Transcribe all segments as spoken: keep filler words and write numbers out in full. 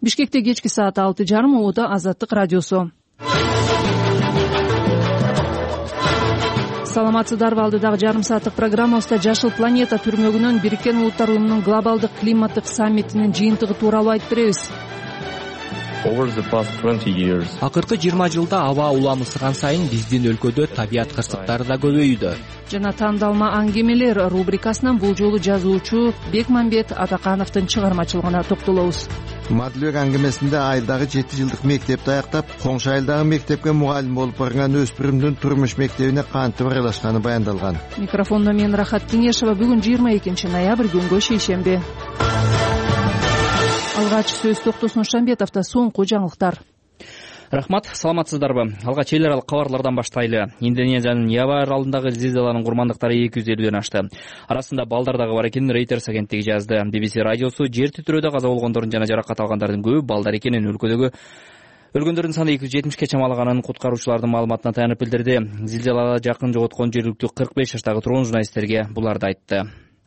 Бишкекте кечки саат алты жарым убада Азаттык радиосу. Саламатсыздарбы, алдыдагы жарым сааттык программабызда Жашыл планета түрмөгүнөн Бириккен Улуттар Уюмунун глобалдык климаттык саммитинин жыйынтыгы тууралуу айтып беребиз. Акыркы жыйырма жылда аба уламысыган сайын биздин өлкөдө табият кырсыктары да көбөйүүдө. Жана тандалма аңгемелер рубрикасынан бул жолу жазуучу Бекмамбет Атакановдун чыгармачылыгына токтолобуз. Мадылбек аңгемесинде айылдагы жети жылдык мектепти аяктап, коңшу айылдагы мектепке мугалим болуп барган өспүрүмдүн турмуш мектебине кантип аралашканы баяндалган. Микрофондо мен Рахат Кеңешова. Бүгүн жыйырма экинчи ноябрь, күнгө шейшемби. Алгач сөз токтосун Шамбетовдо соңку жаңылыктар. Рахмат, саламатсыздарбы. Алгач эл аралык кабарлардан баштайлы. Индонезиянын Ява аралындагы зилзаланын курмандыктары эки жүз элүүдөн ашты. Арасында балдар дагы бар экенин Reuters агенттиги жазды. би би си радиосу жер титирөөдө каза болгондордун жана жаракат алгандардын көбү балдар экенин, өлкөдөгү өлгөндөрдүн саны эки жүз жетимишке чамалаганын куткаруучулардын маалыматына таянып билдирди. Зилзалага жакын жоготкон жергиликтүү кырк беш жаштагы тургун журналисттерге буларды айтты.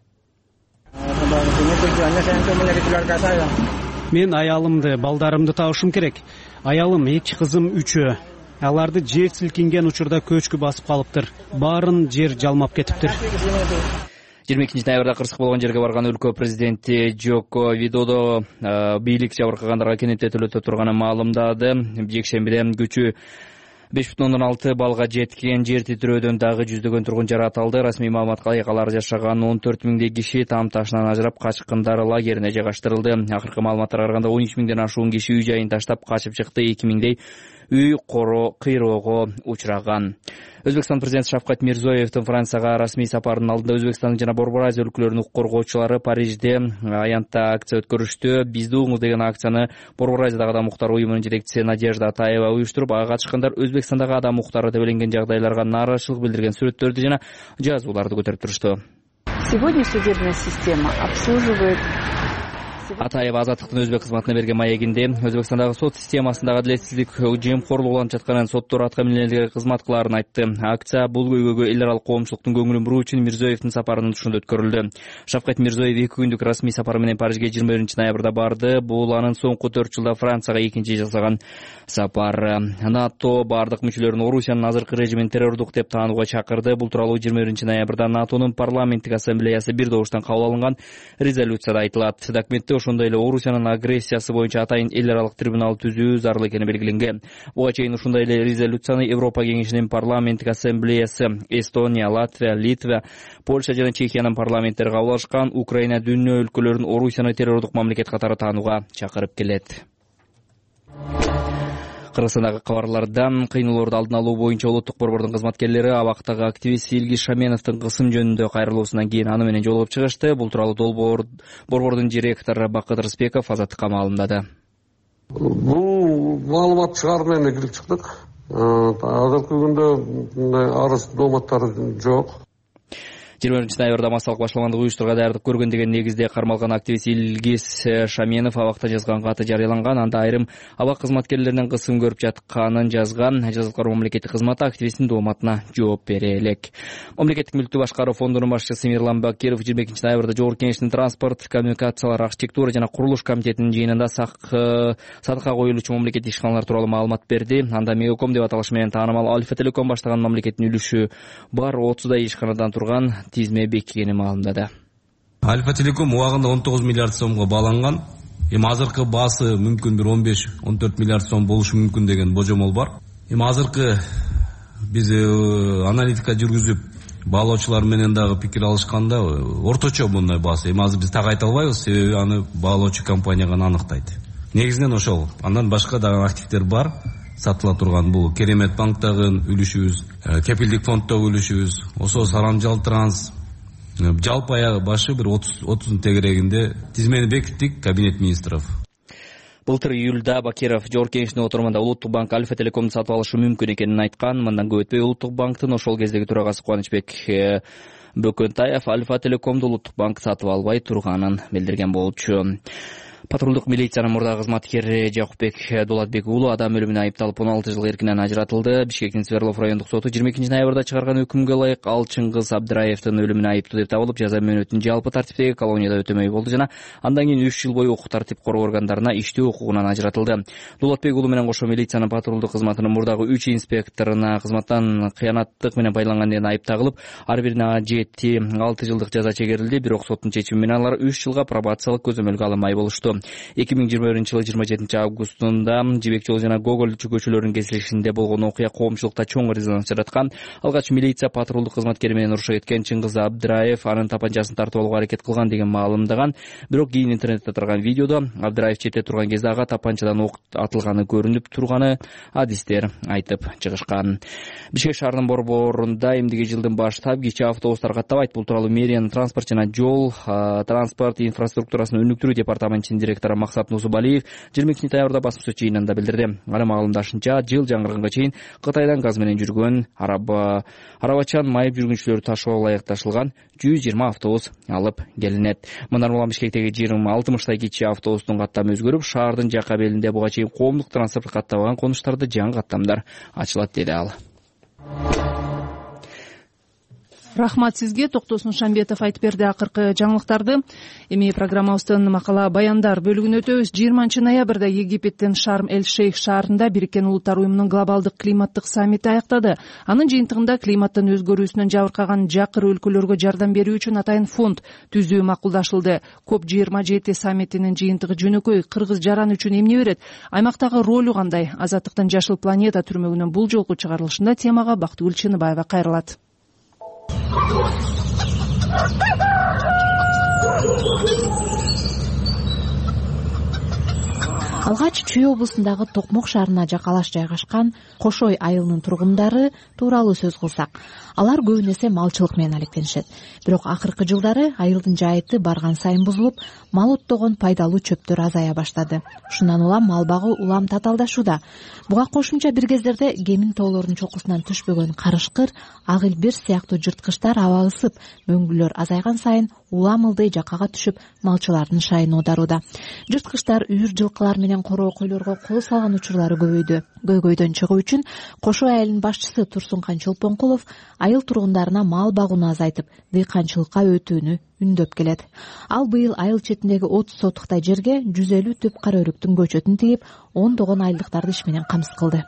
Мен аялымды, балдарымды табышым керек. Аялым, эки кызым үчөө. Аларды жер силкинген учурда көчкү басып калыптыр. Баарын жер жалмап кетиптир. жыйырма экинчи ноябрда кырсык болгон жерге барган өлкө президенти Жoko Видодо бийлик жабыркагандарга кенеттетүүлөтө турганын маалымдады. Жекшембиде күчү беш бүтүн ондон алты балга жеткен жер титирөөдөн дагы жүздөгөн тургун жаратылды. Расмий маалыматка ылайык алар жашаган он төрт миңдей киши там ташынан ажырап качкындар лагерине жайгаштырылды. Акыркы маалыматтарга караганда он үч миңден ашуун киши үй жайын таштап качып чыкты. эки миңдей үй коро кыйроого учураган. Өзбекстан президенти Шавкат Мирзиёевдин Францияга расмий сапарынын алдында Өзбекстан жана Борбор Азия өлкөлөрүнүн укук коргоочулары Парижде аянтта акция өткөрүштү. Бизди угуңуз деген акцияны Борбор Азиядагы адам укуктары уюмунун жетекчиси Надежда Атаева уюштуруп, ага катышкандар Өзбекстандагы адам укуктары тебеленген жагдайларга нааразычылык билдирген сүрөттөрдү жана жазууларды көтөрүп турушту. Сегодня судебная система обслуживает. Атаева Азаттыктын өзбек кызматына берген маегинде Өзбекстандагы сот системасындагы адилетсиздик, жемкорлук уланып жатканын, соттор атка минелерге кызмат кылаарын айтты. Акция бул көйгөйгө эл аралык коомчулуктун көңүлүн буруу үчүн Мирзиёевдин сапарынын тушунда өткөрүлдү. Шавкат Мирзиёев эки күндүк расмий сапар менен Парижге жыйырма биринчи ноябрда барды. Бул анын соңку төрт жылда Францияга экинчи жасаган сапары. НАТО бардык мүчөлөрүн Орусиянын азыркы режимин террордук деп таанууга чакырды. Бул тууралуу жыйырма биринчи ноябрда НАТОнун парламенттик ассамблеясы бир добуштан кабыл алынган резолюцияда айтылат. Документте ошондой эле Орусиянын агрессиясы боюнча атайын эл аралык трибунал түзүү зарыл экени белгиленген. Буга чейин ушундай эле резолюцияны Европа кеңешинин парламенттик ассамблеясы Эстония, Латвия, Литва, Польша жана Чехиянын парламенттери кабыл алышкан. Украина дүйнө өлкөлөрүн Орусияны террордук мамлекет катары таанууга чакырып келет. Кыргызстандагы кабарлардан кыйноолорду алдын алуу боюнча улуттук борбордун кызматкерлери абактагы активист Илгиз Шаменовдун кысым жөнүндө кайрылуусунан кийин аны менен жолугуп чыгышты. Бул тууралуу долбоор борбордун директору Бакыт Рыспеков Азаттыкка маалымдады. Бул маалымат чыгаруу менен кирип чыктык. Азыркы күндө мындай арыз дооматтар жок. жыйырма биринчи ноябрда массалык башаламандык уюштурууга даярдык көргөн деген негизде кармалган активист Илгиз Шаменов абакта жазган каты жарыяланган. Анда айрым абак кызматкерлеринин кысым көрүп жатканын жазган. Жазылкар мамлекеттик кызмат активисттин дооматына жооп бере элек. Мамлекеттик мүлктү башкаруу фондунун башчысы Мирлан Бакиров жыйырма экинчи ноябрда Жогорку Кеңештин транспорт, коммуникациялар, архитектура жана курулуш комитетинин жыйынында сатыкка коюлуучу мамлекеттик ишканалар тууралуу маалымат берди. Анда Мегаком деп аталышы менен таанымал Альфа Телеком баштаган мамлекеттин үлүшү бар отуздай ишканадан турган тизме бекигени маалымдады. Альфа Телеком убагында он тогуз миллиард сомго бааланган. Эми азыркы баасы мүмкүн бир он беш он төрт миллиард сом болушу мүмкүн деген божомол бар. Эми азыркы биз аналитика жүргүзүп баалоочулар менен дагы пикир алышканда орточо мындай баасы. Эми азыр биз так айта албайбыз, себеби аны баалоочу компания гана аныктайт. Негизинен ошол. Андан башка дагы активдер бар. Сатыла турган бул Керемет банктагы үлүшүбүз, кепилдик фонддогу үлүшүбүз, Осо Сарамжал Транс, жалпы аягы башы бир отуздун тегерегинде тизмени бекиттик кабинет министров. Былтыр июлда Бакиров Жогорку Кеңештин отурумунда Улуттук банк Альфа Телекомду сатып алышы мүмкүн экенин айткан. Мындан көп өтпөй Улуттук банктын ошол кездеги төрагасы Кубанычбек Бөкөнтаев Альфа Телекомду Улуттук банк сатып албай турганын билдирген болчу. Патрулдук милициянын мурдагы кызматкери Жакупбек Дулатбек уулу адам өлүмүнө айыпталып он алты жыл эркинен ажыратылды. Бишкектин Свердлов райондук соту жыйырма экинчи ноябрда чыгарган өкүмгө ылайык ал Чыңгыз Абдыраевдин өлүмүнө айыптуу деп табылып, жаза мөөнөтүн жалпы тартиптеги колонияда өтөмөй болду жана андан кийин үч жыл бою укук тартип короо органдарына иштөө укугунан ажыратылды. Дулатбек уулу менен кошо милициянын патрулдук кызматынын мурдагы үч инспекторуна кызматтан кыянаттык менен пайдаланган деген айып тагылып, ар бирине жети алты жылдык жаза чегерилди. Бирок соттун чечими менен алар үч жылга пробациялык көзөмөлгө алынмай болушту. эки миң жыйырма биринчи жылы жыйырма жетинчи августунда Жибек жолу жана Гоголь көчөлөрүнүн кесилишинде болгон окуя коомчулукта чоң резонанс жараткан. Алгач милиция патрулдук кызматкери менен урушуга кеткен Чыңгыз Абдыраев анын тапанчасын тартып алууга аракет кылган деген маалымдаган. Бирок кийин интернетте тараган видеодо Абдыраев четте турган кезде ага тапанчадан ок атылганы көрүнүп турганы адистер айтып чыгышкан. Бишкек шаарынын борборунда эмдиги жылдын баштап кичи автобустар каттабайт. Бул тууралуу мэриянын транспорт жана жол транспорт инфраструктурасын өнүктүрүү департаментинин директору Максат Нусубалиев жыйырма экинчи ноябрда басма сөз жыйынында билдирди. Анын маалымдашынча, жыл жаңырыгынга чейин Кытайдан газ менен жүргөн араба арабачан майып жүргүнчүлөрү ташууга ылайыкташылган жүз жыйырма автобус алып келинет. Мындан улам Бишкектеги жыйырма алтымыштай кичи автобустун каттамы өзгөрүп, шаардын жакка белинде буга чейин коомдук транспорт каттабаган конуштарда жаңы каттамдар ачылат, деди ал. Рахмат сизге. Токтосун Шамбетов айтып берди акыркы жаңылыктарды. Эми программабыздын макала баяндар бөлүгүнө өтөбүз. жыйырманчы ноябрда Египеттин Шарм-эль-Шейх шаарында Бириккен Улуттар уюмунун глобалдык климаттык саммити аяктады. Анын жыйынтыгында климаттын өзгөрүүсүнөн жабыркаган жакыр өлкөлөргө жардам берүү үчүн атайын фонд түзүү макулдашылды. коп жыйырма жети саммитинин жыйынтыгы жөнөкөй кыргыз жаран үчүн эмне берет? Аймактагы ролу кандай? Азаттыктын Жашыл планета түрмөгүнүн бул жолку чыгарылышында темага Бактыгүл Чыныбаева кайрылат. Алгач Чүй облусундагы Токмок шаарына жакалаш жайгашкан Кошой айылынын тургундары тууралуу сөз кылсак, алар көбүн эсе малчылык менен алектенишет. Бирок акыркы жылдары айылдын жайыты барган сайын бузулуп, мал оттогон пайдалуу чөптөр азая баштады. Ушундан улам мал багуу улам татаалдашууда. Буга кошумча бир кездерде кемин тоолордун чокусунан түшпөгөн карышкыр, ак илбир сыяктуу жырткычтар аба ысып, мөңгүлөр азайган сайын улам ылдый жакага түшүп, малчылардын шайын оодарууда. Жырткычтар үйүр жылкылар менен короо койлорго кол салган учурлары көбөйдү. Көйгөйдөн чыгуу үчүн Кошой айылынын башчысы Турсункан Чолпонкулов айыл тургундарына мал багууну азайтып, дыйканчылыкка өтүүнү үндөп келет. Ал быйыл айыл четиндеги отуз сотуктай жерге жүз элүү түп кара өрүктүн көчөтүн тигип, ондогон айылдыктарды иш менен камсыз кылды.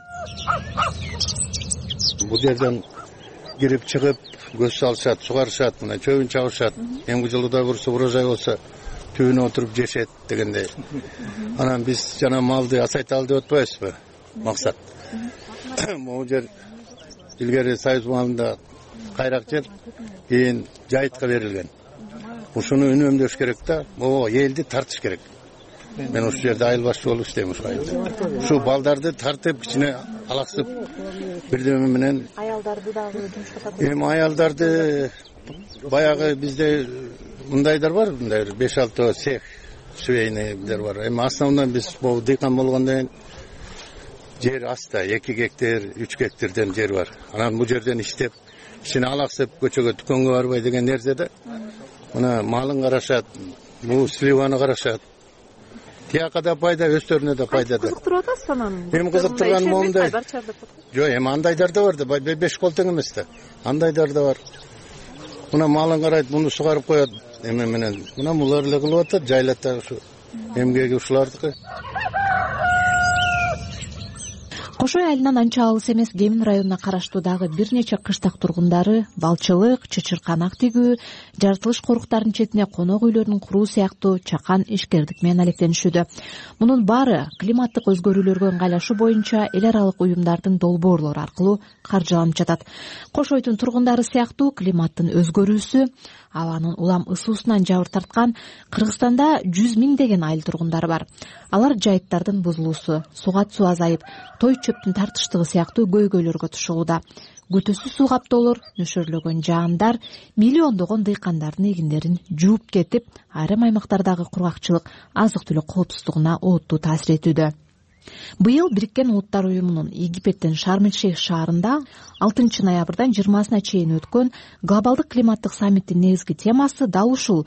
Бул жерден кирип чыгып көз салышат, сугарышат, мына чөбүн чабышат. Эмки жылы да бурса урожай болсо түбүнө отуруп жешет дегендей. Анан биз жана малды асайталы деп атпайбызбы? Максат. Могу жер илгери Союз маалында кайрак жер, кийин жайытка берилген. Ушуну үнөмдөш керек да, могу элди тартыш керек. Мен ушул жерде айыл башчы болуп иштейм ушул айылда. Ушу балдарды тартып, кичине алаксып бирдеме менен аялдарды дагы жумушка эми аялдарды баягы бизде мындайдар бар, мындай беш алты цех швейныйдер бар. Эми основной биз бул дыйкан болгондон кийин жер аста эки гектар, үч гектардан жер бар. Анан бул жерден иштеп, кичине алаксып көчөгө дүкөнгө барбай деген нерседе. Мына малын карашат, бул сливаны карашат. Тияка да пайда, өстөрүнө да пайда да. Кызыктырып атасыз анан? Эми кызыктырган момундай. Жок, эми андайдар да бар да, беш кол тең эмес да. Андайдар да бар. Мына малын карайт, муну сугарып коет, эме менен. Мына булар эле кылып атат, жайлатта ушу эмгеги ушулардыкы. Кошой айылынан анча алыс эмес Кемин районуна караштуу дагы бир нече кыштак тургундары балчылык, чычырканак тигүү, жаратылыш коруктарынын четине конок үйлөрүн куруу сыяктуу чакан ишкердик менен алектенишүүдө. Мунун баары климаттык өзгөрүүлөргө ыңгайлашуу боюнча эл аралык уюмдардын долбоорлору аркылуу каржыланып жатат. Кошойдун тургундары сыяктуу климаттын өзгөрүүсү, абанын улам ысуусунан жабыр тарткан Кыргызстанда жүз миңдеген айыл тургундары бар. Алар жайыттардын бузулуусу, суга суу азайып, той чөптүн тартыштыгы сыяктуу көйгөйлөргө тушууда. Көтөсү суу каптоолор, нөшөрлөгөн жаандар миллиондогон дыйкандардын эгиндерин жууп кетип, айрым аймактардагы кургакчылык, азык-түлүк коопсуздугуна олуттуу таасир этүүдө. Быйыл Бириккен Улуттар уюмунун Египеттин Шарм-эль-Шейх шаарында алтынчы ноябрдан жыйырмасына чейин өткөн глобалдык климаттык саммиттин негизги темасы дал ушул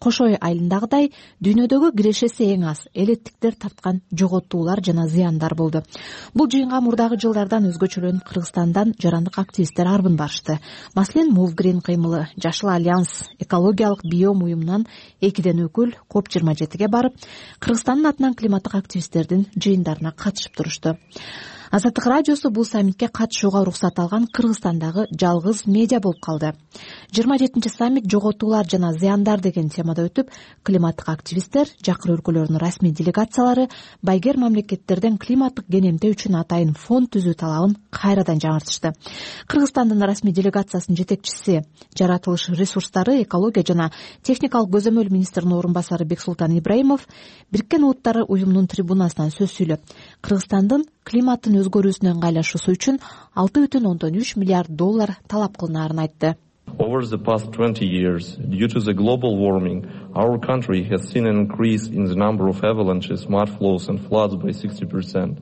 Кошой айылындагыдай дүйнөдөгү кирешеси эң аз элеттиктер тарткан жоготуулар жана зыяндар болду. Бул жыйынга мурдагы жылдардан өзгөчөлөнүп Кыргызстандан жарандык активисттер арбын барышты. Маселен, Move Green кыймылы, Жашыл альянс, экологиялык биом уюмунан экиден өкүл коп жыйырма жетиге барып, Кыргызстандын атынан климаттык активисттердин жыйындарына катышып турушту. Азаттык радиосу бул саммитке катышууга уруксат алган Кыргызстандагы жалгыз медиа болуп калды. жыйырма жетинчи саммит жоготуулар жана зыяндар деген темада өтүп, климаттык активисттер, жакыр өлкөлөрдүн расмий делегациялары байгер мамлекеттерден климаттык кенемтөө үчүн атайын фонд түзүү талабын кайрадан жаңыртышты. Кыргызстандын расмий делегациясынын жетекчиси, жаратылыш ресурстары, экология жана техникалык көзөмөл министринин орун басары Бексултан Ибраимов Бириккен Улуттар уюмунун трибунасынан сөз сүйлөп, Кыргызстандын климаттын өзгөрүүсүнө ыңгайлашуусу үчүн алты бүтүн ондон үч миллиард доллар талап кылынаарын айтты. Over the past twenty years, due to the global warming, our country has seen an increase in the number of avalanches, mud flows and floods by sixty percent.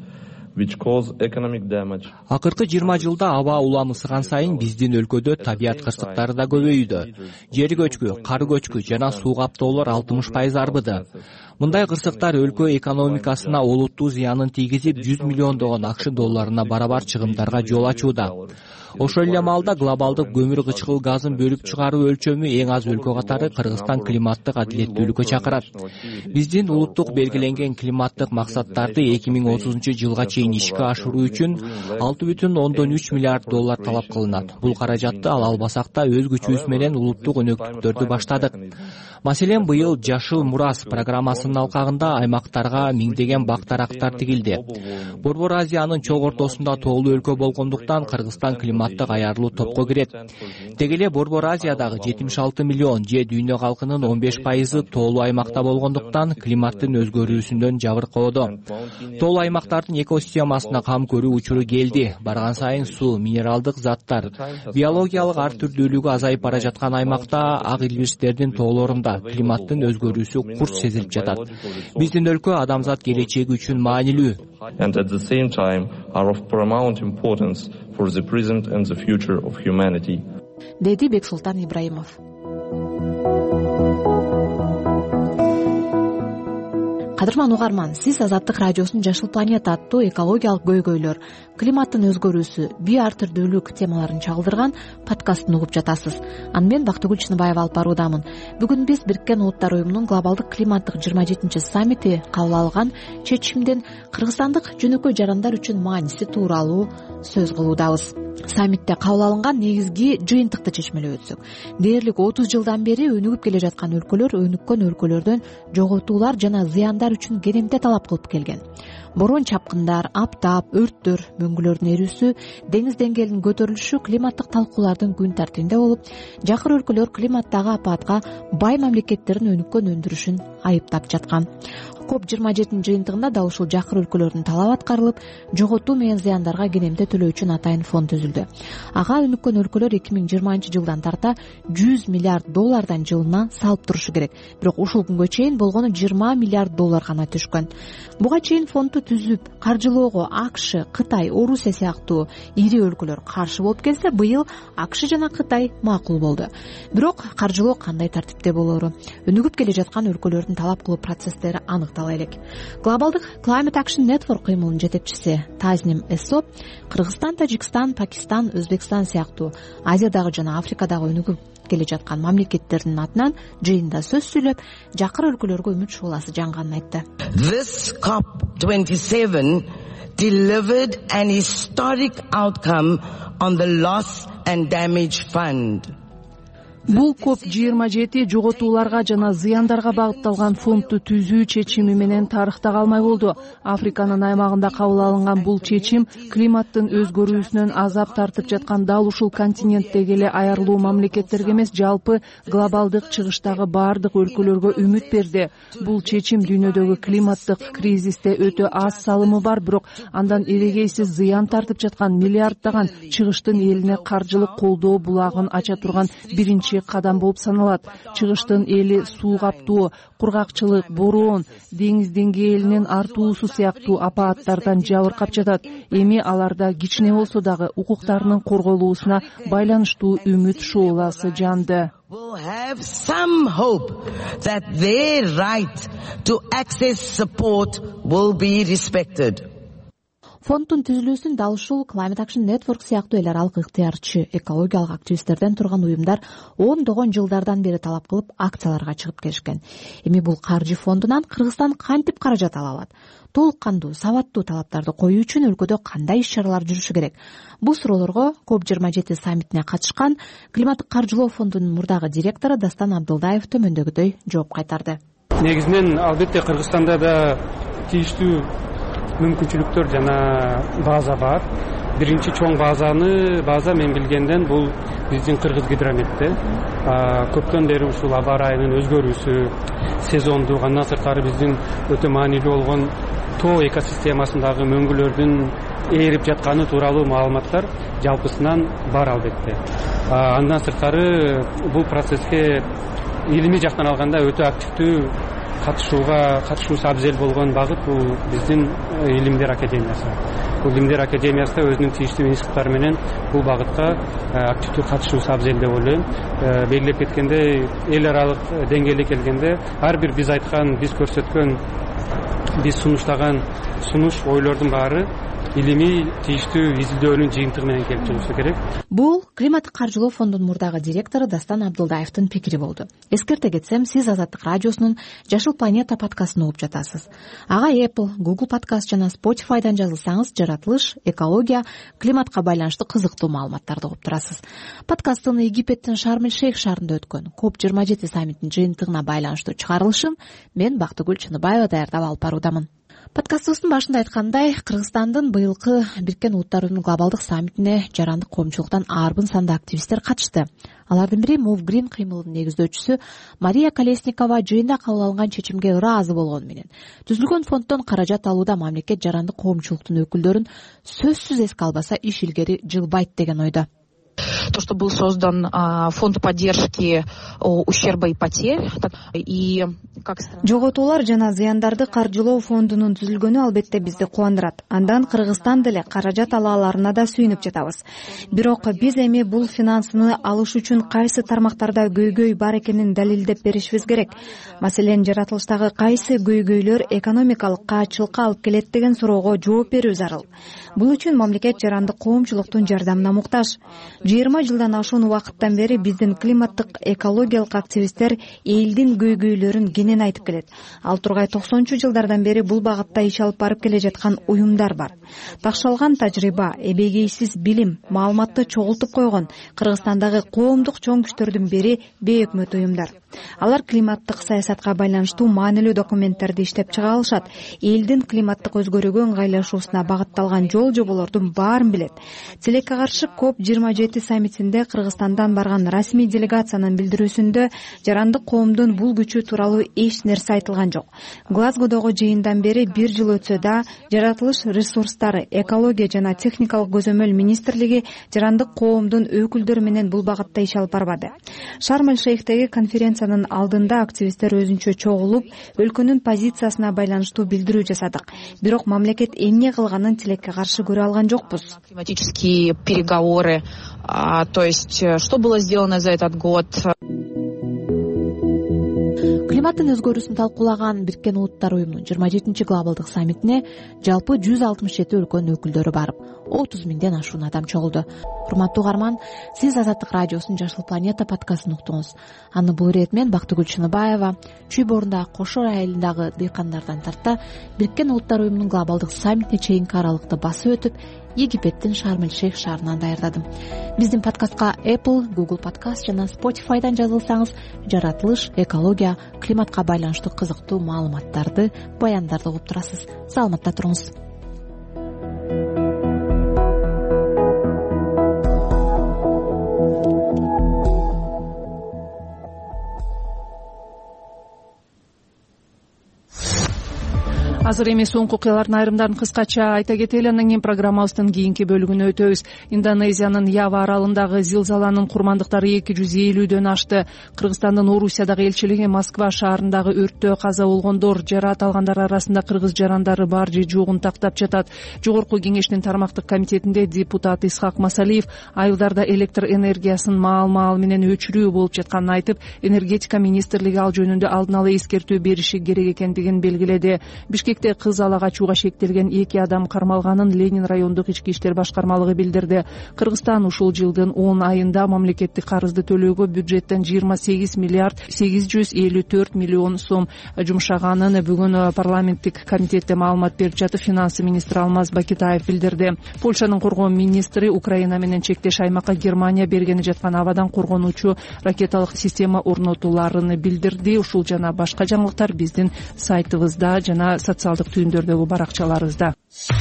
Акыркы жыйырма жылда аба уламы сыган сайын биздин өлкөдө табият кырсыктары да көбөйүүдө. Жер көчкү, кар көчкү жана суу каптоолор алтымыш пайыз арбыды. Мындай кырсыктар өлкө экономикасына олуттуу зыянын тийгизип, жүз миллиондогон акш долларына барабар чыгымдарга жол ачууда. Ошол эле маалда глобалдык көмүр кычкыл газын бөлүп чыгаруу өлчөмү эң аз өлкө катары Кыргызстан климаттык адилеттүүлүккө чакырат. Биздин улуттук белгиленген климаттык максаттарды эки миң отузунчу жылга чейин ишке ашыруу үчүн алты бүтүн ондон үч миллиард доллар талап кылынат. Бул каражатты ала албасак да өз күчүбүз менен улуттук өнөктүктөрдү баштадык. Маселен, быйыл Жашыл Мурас программасынын алкагында аймактарга миңдеген бак-дарактар тигилди. Борбор Азиянын чоң ортосунда тоолуу өлкө болгондуктан Кыргызстан климаттык аярлуу топко кирет. Деги эле Борбор Азиядагы жетимиш алты миллион же дүйнө калкынын он беш пайызы тоолуу аймакта болгондуктан климаттын өзгөрүүсүнөн жабыркоодо. Тоолуу аймактардын экосистемасына кам көрүү учуру келди. Барган сайын суу, минералдык заттар, биологиялык ар түрдүүлүгү азайып бара жаткан аймакта ак илбирстердин тоолорунда климаттын өзгөрүүсү курч сезилип жатат. Биздин өлкө адамзат келечеги үчүн маанилүү. And at the same time are of paramount importance for the present and the future of humanity. Деди Бексултан Ибраимов. Кадырман угарман, сиз Азаттык радиосунун Жашыл планета аттуу экологиялык көйгөйлөр, климаттын өзгөрүүсү, био ар түрдүүлүк темаларын чагылдырган подкастын угуп жатасыз. Аны мен Бактыгүл Чыныбаева алып баруудамын. Бүгүн биз Бириккен Улуттар уюмунун глобалдык климаттык жыйырма жетинчи саммити кабыл алган чечимдин кыргызстандык жөнөкөй жарандар үчүн мааниси тууралуу сөз кылуудабыз. Саммитте кабыл алынган негизги жыйынтыкты чечмелеп өтсөк, дээрлик отуз жылдан бери өнүгүп келе жаткан өлкөлөр өнүккөн өлкөлөрдөн жоготуулар жана зыяндар үчүн кенемте талап кылып келген. Борон чапкындар, аптап, өрттөр, мөңгүлөрдүн эрүүсү, деңиз деңгээлинин көтөрүлүшү климаттык талкуулардын күн тартибинде болуп, жакыр өлкөлөр климаттагы апатка бай мамлекеттердин өнүккөн өндүрүшүн айыптап жаткан. коп жыйырма жетинчи жыйынтыгында да ушул жакыр өлкөлөрдүн талабы аткарылып, жоготуу менен зыяндарга кенемте төлөө үчүн атайын фонд түзүлдү. Ага өнүккөн өлкөлөр эки миң жыйырманчы жылдан тарта жүз миллиард доллардан жылына салып турушу керек. Бирок ушул күнгө чейин болгону жыйырма миллиард доллар гана түшкөн. Буга чейин фондду түзүп, каржылоого АКШ, Кытай, Орусия сыяктуу ири өлкөлөр каршы болуп келсе, быйыл АКШ жана Кытай макул болду. Бирок каржылоо кандай тартипте болору, өнүгүп келе жаткан өлкөлөрдүн талап кылуу процесстери аныктала элек. Глобалдык Climate Action Network кыймылынын жетекчиси Тазним Эссо Кыргызстан, Тажикстан, Пакистан, Өзбекстан сыяктуу Азиядагы жана Африкадагы өнүгүп келе жаткан мамлекеттердин атынан жыйында сөз сүйлөп, жакыр өлкөлөргө үмүт шууласы жанганын айтты. This COP twenty-seven delivered an historic outcome on the Loss and Damage Fund. Бул коп жыйырма жети жоготууларга жана зыяндарга багытталган фондду түзүү чечими менен тарыхта калмай болду. Африканын аймагында кабыл алынган бул чечим климаттын өзгөрүүсүнөн азап тартып жаткан дал ушул континенттеги эле аярлуу мамлекеттерге эмес, жалпы глобалдык чыгыштагы баардык өлкөлөргө үмүт берди. Бул чечим дүйнөдөгү климаттык кризисте өтө аз салымы бар, бирок андан эрегейсиз зыян тартып жаткан миллиарддаган чыгыштын элине каржылык колдоо булагын ача турган биринчи кадам болуп саналат. Чыгыштын эли суу каптоо, кургакчылык, борон, деңиз деңгээлинин артуусу сыяктуу апааттардан жабыркап жатат. Эми аларда кичине болсо дагы укуктарынын корголуусуна байланыштуу үмүт шооласы жанды. will have some hope that their right to access support will be respected. Фонддун түзүлүүсүн дал ушул Climate Action Network сыяктуу эл аралык ыктыярчы экологиялык активисттерден турган уюмдар ондогон жылдардан бери талап кылып акцияларга чыгып келишкен. Эми бул каржы фондунан Кыргызстан кантип каражат ала алат? Толук кандуу, сабаттуу талаптарды коюу үчүн өлкөдө кандай иш-чаралар жүрүшү керек? Бул суроолорго коп жыйырма жети саммитине катышкан Климаттык каржылоо фондунун мурдагы директору Дастан Абдылдаев төмөндөгүдөй жооп кайтарды. Негизинен албетте Кыргызстанда да тийиштүү мүмкүнчүлүктөр жана база бар. Биринчи чоң базаны база мен билгенден бул биздин Кыргыз гидрометте. Көптөн бери ушул аба ырайынын өзгөрүүсү, сезондук, андан сырткары биздин өтө маанилүү болгон тоо экосистемасындагы мөңгүлөрдүн ээрип жатканы тууралуу маалыматтар жалпысынан бар албетте. Андан сырткары бул процесске илимий жактан алганда өтө активдүү катышууга катышуусу абзел болгон багыт бул биздин Илимдер академиясы. Бул Илимдер академиясында өзүнүн тийиштүү институттары менен бул багытка активдүү катышуусу абзел деп ойлойм. Белгилеп кеткендей, эл аралык деңгээлге келгенде ар бир биз айткан, биз көрсөткөн, биз сунуштаган сунуш ойлордун баары илимий тийиштүү изилдөөнүн жыйынтыгы менен келип чыгышы керек. Бул Климаттык каржылоо фондунун мурдагы директору Дастан Абдылдаевдин пикири болду. Эскерте кетсем, сиз Азаттык радиосунун Жашыл планета подкастын угуп жатасыз. Ага Apple, Google подкаст жана Spotify'дан жазылсаңыз, жаратылыш, экология, климатка байланыштуу кызыктуу маалыматтарды угуп турасыз. Подкасттын Египеттин Шарм-эль-Шейх шаарында өткөн коп жыйырма жети саммитинин жыйынтыгына байланыштуу чыгарылышын мен Бактыгүл Чыныбаева даярдап алып баруудамын. Подкастыбыздын башында айткандай, Кыргызстандын быйылкы Бириккен Улуттар Уюмунун глобалдык саммитине жарандык коомчулуктан арбын санда активисттер катышты. Алардын бири Move Green кыймылынын негиздөөчүсү Мария Колесникова жыйында кабыл алынган чечимге ыраазы болгону менен түзүлгөн фонддон каражат алууда мамлекет жарандык коомчулуктун өкүлдөрүн сөзсүз эске албаса иш илгери жылбайт деген ойдо. То, что был создан а, фонд поддержки о, ущерба и потерь, и как жоготуулар жана зыяндарды каржылоо фондунун түзүлгөнү албетте бизди кубандырат. Андан Кыргызстан деле каражат ала аларына да сүйүнүп жатабыз. Бирок биз эми бул финансыны алыш үчүн кайсы тармактарда көйгөй бар экенин далилдеп беришибиз керек. Маселен, жаратылыштагы кайсы көйгөйлөр экономикалык каачылыкка алып келет деген суроого жооп берүү зарыл. Бул үчүн мамлекет жарандык коомчулуктун жардамына муктаж. жыйырма жылдан ашуун убакыттан бери биздин климаттык экологиялык активисттер элдин көйгөйлөрүн кенен айтып келет. Ал тургай токсонунчу жылдардан бери бул багытта иш алып барып келе жаткан уюмдар бар. Такшалган тажрыйба, эбегейсиз билим, маалыматты чогултуп койгон Кыргызстандагы коомдук чоң күчтөрдүн бири бейөкмөт уюмдар. Алар климаттык саясатка байланыштуу маанилүү документтерди иштеп чыга алышат. Элдин климаттык өзгөрүүгө ыңгайлашуусуна багытталган жол жоболордун баарын билет. Тилекке каршы коп жыйырма жети саммитинде Кыргызстандан барган расмий делегациянын билдирүүсүндө жарандык коомдун бул күчү тууралуу эч нерсе айтылган жок. Глазгодогу жыйындан бери бир жыл өтсө да, жаратылыш ресурстары, экология жана техникалык көзөмөл министрлиги жарандык коомдун өкүлдөрү менен бул багытта иш алып барбады. Шарм-эль-Шейхтеги конференциянын алдында активисттер өзүнчө чогулуп, өлкөнүн позициясына байланыштуу билдирүү жасадык. Бирок мамлекет эмне кылганын тилекке каршы көрө алган жокпуз. Климатические переговоры, а, то есть что было сделано за этот год? Климаттын өзгөрүүсүн талкуулаган Бириккен Улуттар Уюмунун жыйырма жетинчи глобалдык саммитине жалпы жүз алтымыш жети өлкөнүн өкүлдөрү барып, отуз миңден ашуун адам чогулду. Урматтуу угарман, сиз Азаттык радиосунун Жашыл планета подкастын уктуңуз. Аны бул ирет мен Бактыгүл Чыныбаева Чүй боорундагы Кошор айылындагы дыйкандардан тарта Бириккен Улуттар Уюмунун глобалдык саммитине чейинки аралыкты басып өтүп, Египеттин Шарм-эль-Шейх шаарынан даярдадым. Биздин подкастка Apple, Google подкаст жана Spotify'дан жазылсаңыз, жаратылыш, экология, климатка байланыштуу кызыктуу маалыматтарды, баяндарды угуп турасыз. Саламатта туруңуз. азыр эми соңку окуялардын айрымдарын кыскача айта кетели, андан кийин программабыздын кийинки бөлүгүнө өтөбүз. Индонезиянын Ява аралындагы зилзаланын курмандыктары эки жүз элүүдөн ашты. Кыргызстандын Орусиядагы элчилиги Москва шаарындагы өрттө каза болгондор, жараат алгандар арасында кыргыз жарандары бар же жогун тактап жатат. Жогорку кеңештин тармактык комитетинде депутат Исхак Масалиев айылдарда электр энергиясын маал-маал менен өчүрүү болуп жатканын айтып, энергетика министрлиги ал жөнүндө алдын ала эскертүү бериши керек экендигин белгиледи. Бишкекте кыз ала качууга шектелген эки адам кармалганын Ленин райондук ички иштер башкармалыгы билдирди. Кыргызстан ушул жылдын он айында мамлекеттик карызды төлөөгө бюджеттен жыйырма сегиз миллиард сегиз жүз элүү төрт миллион сом жумшаганын бүгүн парламенттик комитетте маалымат берип жатып, финансы министри Алмаз Бакитаев билдирди. Польшанын коргоо министри Украина менен чектеш аймакка Германия бергени жаткан абадан коргонуучу ракеталык система орнотууларын билдирди. Ушул жана башка жаңылыктар биздин сайтыбызда жана социалдык түйүндөрдөгү баракчаларыбызда.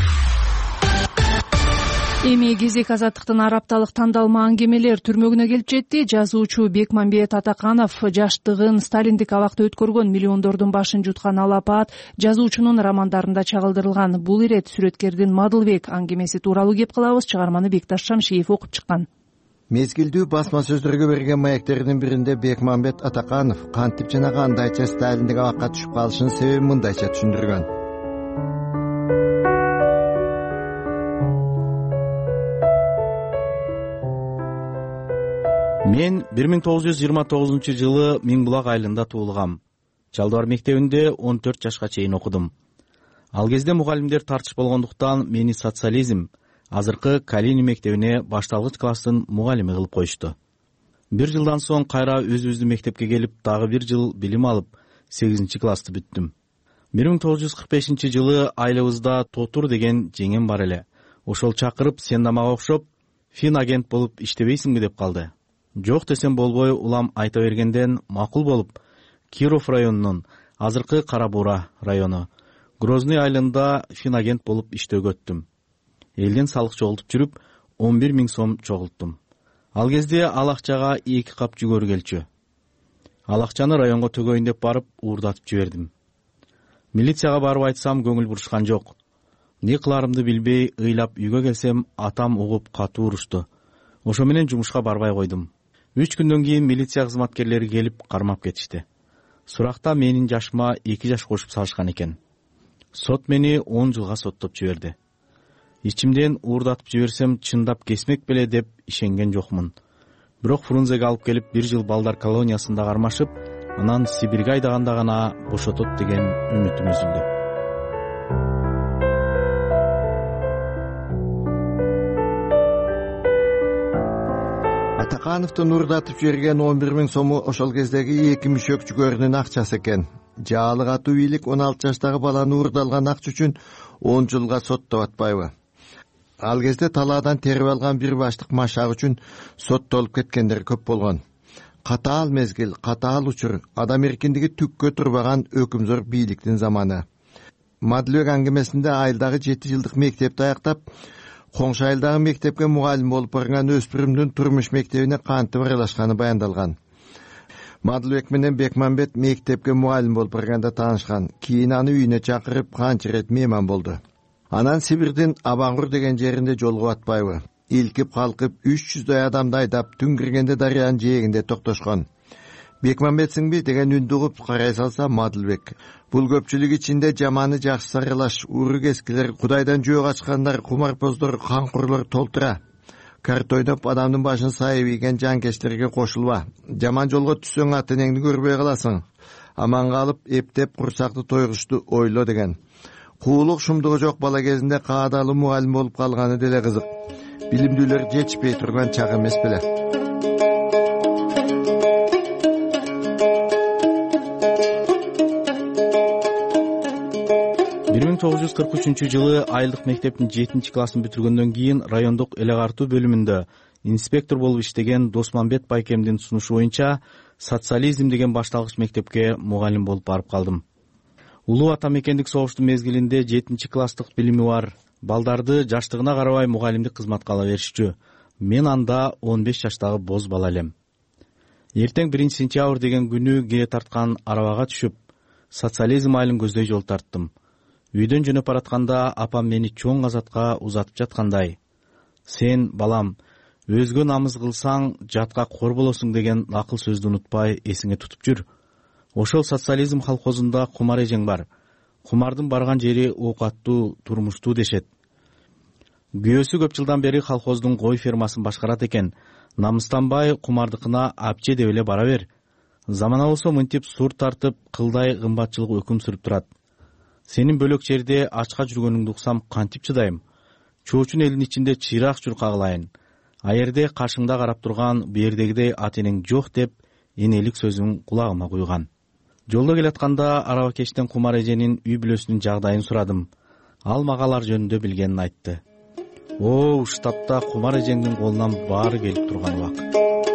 Эми кезек Азаттыктын ар апталык тандалма аңгемелер түрмөгүнө келип жетти. Жазуучу Бекмамбет Атаканов жаштыгын сталиндик абакта өткөргөн, миллиондордун башын жуткан алапат жазуучунун романдарында чагылдырылган. Бул ирет сүрөткердин Мадылбек аңгемеси тууралуу кеп кылабыз. Чыгарманы Бекташ Шамшиев окуп чыккан. Мезгилдүү басма сөздөргө берген маектеринин биринде Бекмамбет Атаканов кантип жана кандайча сталиндик абакка түшүп калышынын себебин мындайча түшүндүргөн. Мен бир миң тогуз жүз жыйырма тогузунчу жылы Миң булак айылында туулгам. Жалдыбар мектебинде он төрт жашка чейин окудум. Ал кезде мугалимдер тартыш болгондуктан мени социализм, азыркы Калини мектебине башталгыч класстын мугалими кылып коюшту. Бир жылдан соң кайра өзүбүздүн мектепке келип, дагы бир жыл билим алып, сегизинчи классты бүттүм. бир миң тогуз жүз кырк бешинчи жылы айылыбызда Тотур деген жеңем бар эле. Ошол чакырып, сен да мага окшоп фин агент болуп иштебейсиңби деп калды. Жок десем болбой, улам айта бергенден макул болуп, Киров районунун, азыркы Кара Буура району, Грозный айылында фин агент болуп иштөөгө өттүм. Элден салык чогултуп жүрүп, он бир миң сом чогулттум. Ал кезде ал акчага эки кап жүгөрү келчү. Ал акчаны районго төгөйүн деп барып уурдатып жибердим. Милицияга барып айтсам, көңүл бурушкан жок. Не кыларымды билбей, ыйлап үйгө келсем, атам угуп катуу урушту. Ошо менен жумушка барбай койдум. Үч күндөн кийин милиция кызматкерлери келип кармап кетишти. Суракта менин жашыма эки жаш кошуп салышкан экен. Сот мени он жылга соттоп жиберди. Ичимден уурдатып жиберсем чындап кесмек беле деп ишенген жокмун. Бирок Фрунзеге алып келип бир жыл балдар колониясында кармашып, анан Сибирге айдаганда гана бошотот деген үмүтүм үзүлдү. Атакановдун уурдатып жиберген он бир миң сому ошол кездеги эки мүшөк жүгөрүнүн акчасы экен. Жаалы катуу бийлик он алты жаштагы баланы уурдалган акча үчүн он жылга соттоп атпайбы? Ал кезде талаадан терип алган бир баштык машак үчүн соттолуп кеткендер көп болгон. Катаал мезгил, катаал учур, адам эркиндиги түккө турбаган өкүмзөр бийликтин заманы. Мадылбек аңгемесинде айылдагы жети жылдык мектепти аяктап, коңшу айылдагы мектепке мугалим болуп барган өспүрүмдүн турмуш мектебине кантип аралашканы баяндалган. Мадылбек менен Бекмамбет мектепке мугалим болуп барганда таанышкан. Кийин аны үйүнө чакырып канча ирет мейман болду. Анан Сибирдин Абаңгур деген жеринде жолугуп атпайбы? Илкип калкып үч жүздөй адамды айдап түн киргенде дарыянын жээгинде токтошкон. Бекмамбетсиңби деген үндү угуп карай салса Мадылбек. Бул көпчүлүк ичинде жаманы жакшы сарылаш, уру кескилер, Кудайдан жөө качкандар, кумарпоздор, канкурлар толтура. Карт ойноп адамдын башын сайып ийген жанкечтерге кошулба. Жаман жолго түссөң ата-энеңди көрбөй каласың. Аман калып, эптеп курсакты тойгушту ойло деген. Куулук шумдугу жок бала кезинде каадалуу мугалим болуп калганы деле кызык. Билимдүүлөр жетишпей турган чак эмес беле. бир миң тогуз жүз кырк үчүнчү жылы айылдык мектептин жетинчи классын бүтүргөндөн кийин райондук эле картуу бөлүмүндө инспектор болуп иштеген Досманбет Байкемдин сунушу боюнча социализм деген башталгыч мектепке мугалим болуп барып калдым. Улуу ата мекендик согуштун мезгилинде жетинчи класстык билими бар балдарды жаштыгына карабай мугалимдик кызматка ала беришчү. Мен анда он беш жаштагы боз бала элем. Эртең биринчи сентябрь деген күнү кире тарткан арабага түшүп, социализм айылын көздөй жол тарттым. Үйдөн жөнөп баратканда апам мени чоң азатка узатып жаткандай: сен балам, өзгө намыз кылсаң жатка кор болосуң деген акыл сөздү унутпай эсиңе тутуп жүр. Ошол социализм колхозунда кумар эжең бар. Кумардын барган жери оокаттуу, турмуштуу дешет. Күйөөсү көп жылдан бери колхоздун кой фермасын башкарат экен. Намыстанбай кумардыкына апче деп эле бара бер. Замана болсо мынтип сур тартып, кылдай кымбатчылык өкүм сүрүп турат. Сенин бөлөк жерде ачка жүргөнүңдү уксам кантип чыдайм? Чоочун элдин ичинде чыйрак чурка кылайын. Аерде каршыңда карап турган бердегидей ата энең жок деп энелик сөзүн кулагыма куйган. Жолдо келатканда арабакечтен кумар эженин үй бүлөсүнүн жагдайын сурадым. Ал мага алар жөнүндө билгенин айтты. О, штабта кумар эжеңдин колунан баары келип турган убакыт.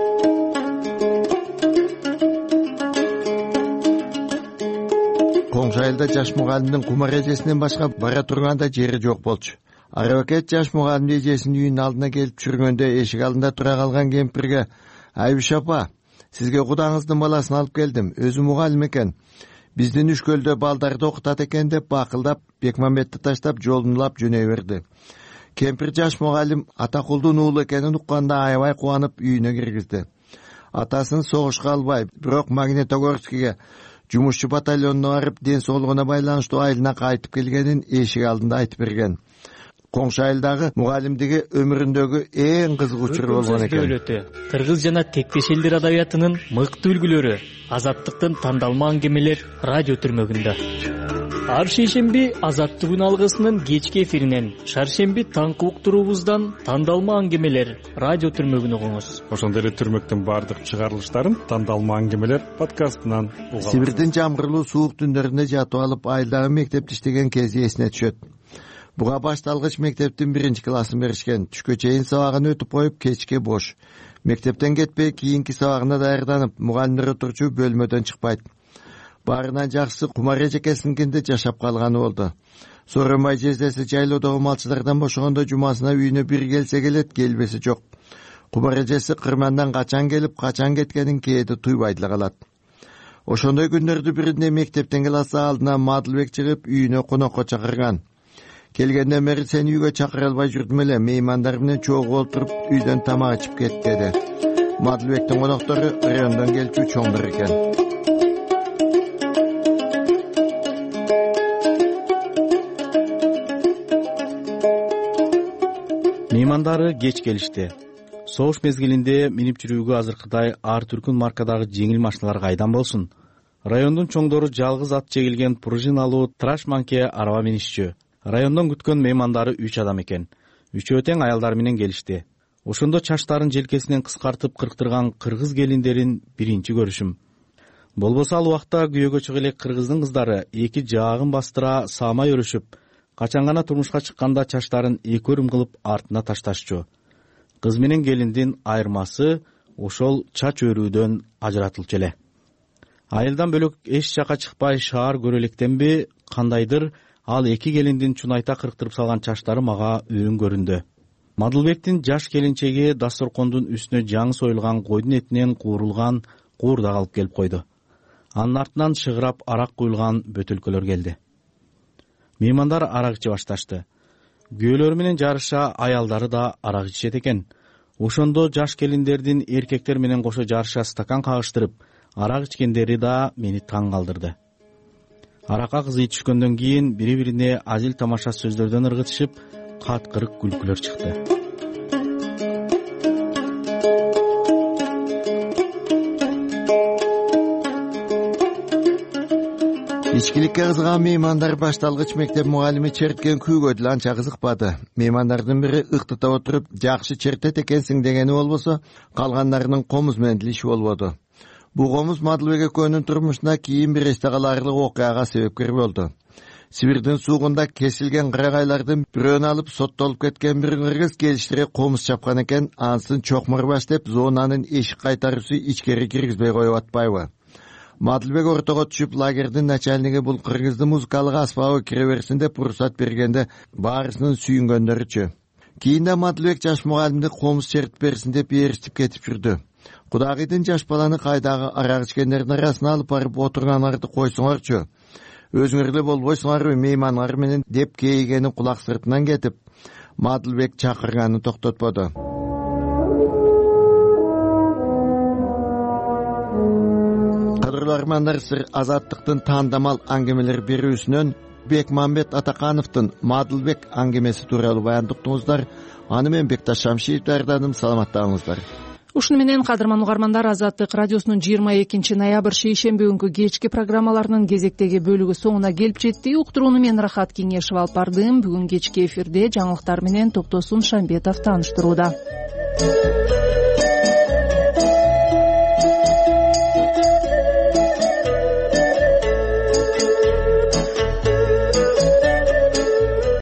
Коңшу айылда жаш мугалимдин кумар эжесинен башка бара турганда жери жок болчу. Арабакет жаш мугалимдин эжесинин үйүнүн алдына келип түшүргөндө эшик алдында тура калган кемпирге: "Айбиш апа, сизге кудаңыздын баласын алып келдим. Өзү мугалим экен. Биздин үшкөлдө балдарды окутат экен" деп бакылдап, Бекмамбетти таштап жолун улап жөнөй берди. Кемпир жаш мугалим Атакулдун уулу экенин укканда аябай кубанып үйүнө киргизди. Атасын согушка албай, бирок Магнитогорскиге жумушчу батальонуна барып, ден соолугуна байланыштуу айылына кайтып келгенин эшик алдында айтып берген. Коңшу айылдагы мугалимдиги өмүрүндөгү эң кызык учур болгон экен. Кыргыз жана тектеш элдер адабиятынын мыкты үлгүлөрү, Азаттыктын тандалма аңгемелер радио түрмөгүндө. Ар шейшемби Азаттык күн алгысынын кечки эфиринен, шаршемби таңкы уктуруубуздан тандалма аңгемелер радио түрмөгүн угуңуз. Ошондой эле түрмөктүн баардык чыгарылыштарын тандалма аңгемелер подкастынан угабыз. Сибирдин жамгырлуу суук түндөрүндө жатып алып, айылдагы мектепте иштеген кези эсине түшөт. Буга башталгыч мектептин биринчи классын беришкен. Түшкө чейин сабагын өтүп коюп, кечке бош. Мектептен кетпей, кийинки сабагына даярданып, мугалимдер отурчу бөлмөдөн чыкпайт. Баарынан жакшысы кумар эжекесиникинде жашап калганы болду. Сооронбай жездеси жайлоодогу малчылардан бошогондо жумасына үйүнө бир келсе келет, келбеси жок. Кумар эжеси кырмандан качан келип, качан кеткенин кээде туйбай деле калат. Ошондой күндөрдү биринде мектептен класс алдына Мадылбек чыгып, үйүнө конокко чакырган. Келгенден бери сени үйгө чакыра албай жүрдүм эле, меймандар менен чогуу олтуруп үйдөн тамак ичип кет деди. Мадылбектин коноктору райондон келчү чоңдор экен. Меймандары кеч келишти. Согуш мезгилинде минип жүрүүгө азыркыдай ар түркүн маркадагы жеңил машиналар кайдан болсун? Райондун чоңдору жалгыз ат жегилген пружиналуу трашманке араба минишчү. Райондон күткөн меймандары үч адам экен. Үчөө тең аялдар менен келишти. Ошондо чачтарын желкесинен кыскартып кырктырган кыргыз келиндерин биринчи көрүшүм. Болбосо ал убакта күйөөгө чыга элек кыргыздын кыздары эки жаагын бастыра саамай өрүшүп, качан гана турмушка чыкканда чачтарын эки өрүм кылып артына ташташчу. Кыз менен келиндин айырмасы ошол чач өрүүдөн ажыратылчу эле. Айылдан бөлөк эч жака чыкпай шаар көрө электенби, кандайдыр ал эки келиндин чунайта кырктырып салган чачтары мага өрүң көрүндү. Мадылбектин жаш келинчеги дасторкондун үстүнө жаңы союлган койдун этинен куурулган куурдак алып келип койду. Анын артынан шыгырап арак куюлган бөтөлкөлөр келди. Меймандар арак иче башташты. Күйөөлөрү менен жарыша аялдары да арак ичет экен. Ошондо жаш келиндердин эркектер менен кошо жарыша стакан кагыштырып, арак ичкендери да мени таң калтырды. Аракка кызый түшкөндөн кийин бири-бирине азил тамаша сөздөрдөн ыргытышып, кат-кырык күлкүлөр чыкты. Ичкиликке кызыган меймандар башталгыч мектеп мугалими черткен күйгө деле анча кызыкпады. Меймандардын бири ыктыта отуруп, жакшы чертет экенсиң дегени болбосо, калгандарынын комуз менен деле иши болбоду. Бу комуз Мадылбек экөөнүн турмушуна кийин бир эсте калаарлык окуяга себепкер болду. Сибирдин суугунда кесилген кырагайлардын бирөөнү алып соттолуп кеткен бир кыргыз келиштире комуз чапкан экен, ансын чокмурбаш деп зонанын эшик кайтаруусу ичкери киргизбей коюп атпайбы. Мадылбек ортого түшүп, лагердин начальниги бул кыргыздын музыкалык аспабы кире берсин деп уруксат бергенде баарысынын сүйүнгөндөрүчү. Кийинде Мадылбек жаш мугалимди комуз чертип берсин деп ээрчитип кетип жүрдү. Кудагыйдын жаш баланы кайдагы арак ичкендердин арасына алып барып отурганыңарды койсоңорчу. өзүңөр эле болбойсуңарбы мейманыңар менен деп кейигени кулак сыртынан кетип Мадылбек чакырганын токтотподу. Кадырлуу армандар, сыр азаттыктын таандамал аңгемелер берүүсүнөн Бекмамбет Атакановдун Мадылбек аңгемеси тууралуу баяндыктыңыздар. Аны мен Бекташ Шамшиев даярдадым. Саламаттаңыздар. Ушуну менен кадырман угармандар, Азаттык радиосунун жыйырма экинчи ноябрь шейшемби күнкү кечки программаларынын кезектеги бөлүгү соңуна келип жетти. Уктурууну мен Рахат Кеңешев алып бардым. Бүгүн кечки эфирде жаңылыктар менен Токтосун Шамбетов тааныштырууда.